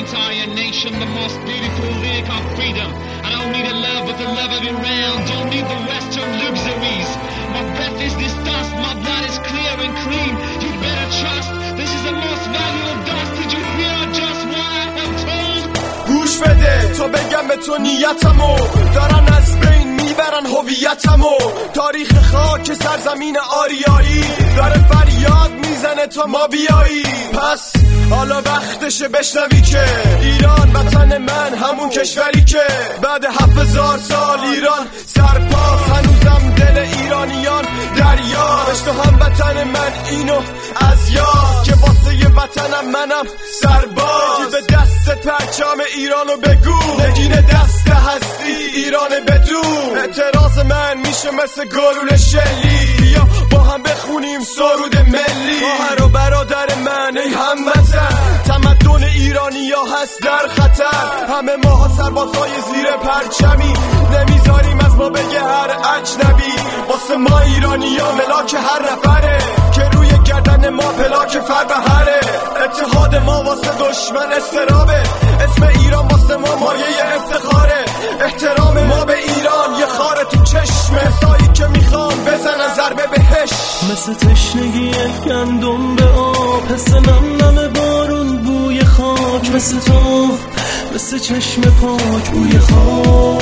entire nation, the most beautiful lyric of freedom. I don't need a love but the love of Iran. Don't need the Western luxuries. My breath is this dust, my blood is clear and clean. You'd better trust, this is the most valuable dust. Did you hear just what I have told? گوش بده تو بگم به تو نیتمو، دارن از بین میبرن هویتمو. تاریخ خاک سرزمین آریایی داره فریاد میزنه تا ما بیایی. پس حالا وقتشه بشنوی که ایران وطن من، همون کشوری که بعد 7000 سال ایران سرپاس. هنوزم دل ایرانیان دریاست، تو هم وطن من اینو از یاد که واسه وطنم منم سرباز. به دست پرچم ایرانو بگو، نگین دست هستی ایران بدون. اعتراض من میشه مثل گلوله شلی، بیا با هم بخونیم سرود ملی. خواهر و برادر من ای هموطن، تمدن ایرانی ها هست در خطر. همه ماها سربازهای زیر پرچمی، نمیذاریم از ما بگه هر اجنبی. واسه ما ایرانی ها ملاک هر نفره، که روی گردن ما پلاک فربهره. اتحاد ما واسه دشمن استرابه، اسم ایران واسه ما مایه افتخاره. احترام ما به ایران یه خاره تو چشم کسایی که میخوان بزنن ضربه بهش. مثل تشنگی گندم به آب، حس نم بارون بوی خاک. مثل تو، مثل چشم پاک بوی خاک.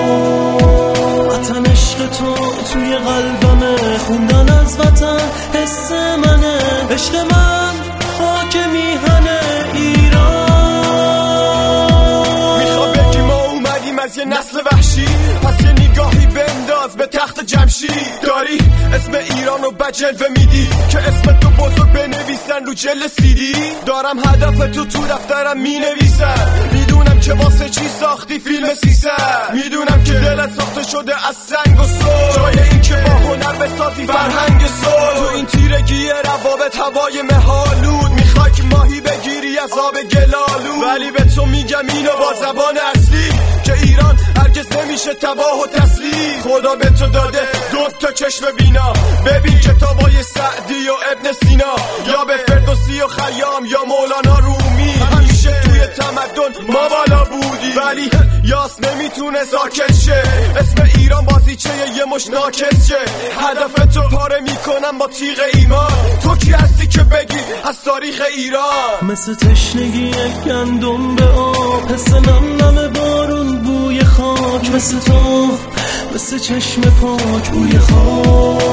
وطن عشق تو توی قلبمه، خوندن از وطن حس منه. عشق من خاک میهنه ایران. میخوا بگی ما اومدیم از یه نسل وحشی، پس یه نگاهی بنداز به تخت جمشید. داری اسم ایرانو بجلوه میدی که اسم تو بزرگ بنویسن رو جل سیدی. دارم هدف تو دفترم مینویسم، میدونم که واسه چی ساختی فیلم 300. میدونم که دلت ساخته شده از سنگ و صلح، جای این که با هنر بسازی فرهنگ صلح. تو این تیرگی روابط هوای مهالود، میخوای که ماهی بگیری از آب گلالود. ولی به تو میگم اینو با زبان اصلی، که ایران هرگز نمیشه تباه و تسلیم. خدا به تو داده 2 چشم بینا، ببین کتابای سعدی و ابن سینا، یا به فردوسی و خیام یا مولانا رومی. همیشه توی تمدن ما بالا بودی، ولی یاس نمیتونه ساکت شه. اسم ایران بازیچه یه مش ناکس شه. هدف تو پاره میکنم با تیغ ایمان. تو کی هستی که بگی از تاریخ ایران؟ مثل تشنگی گندم به آب، حس نم بارون بوی خاک. مثل تو، مثل چشم پاک بوی خاک.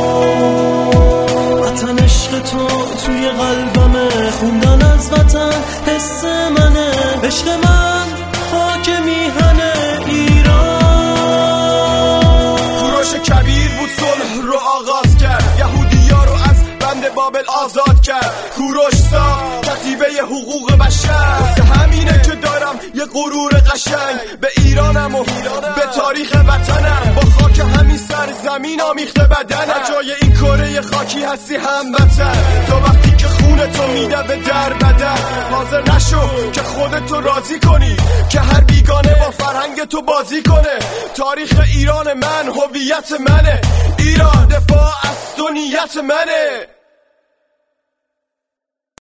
وطن عشق تو توی قلبمه، خوندن از وطن حس منه. عشق من خاک میهنه ایران. کوروش کبیر بود صلح رو آغاز کرد، یهودیا رو از بند بابل آزاد کرد. کوروش ساخت کتیبه حقوق بشر، واسه همینه که دارم یه غرور قشنگ به ایرانم و به تاریخ وطنم. با خاک همین سرزمین آمیخته بدنم، جای این کره خاکی هستی هموطن. تو وقتی که خونه تو میده به در بدن، حاضر نشو که خودتو راضی کنی، که هر بیگانه با فرهنگ تو بازی کنه. تاریخ ایران من هویت منه، ایران دفاع از تو نیت منه.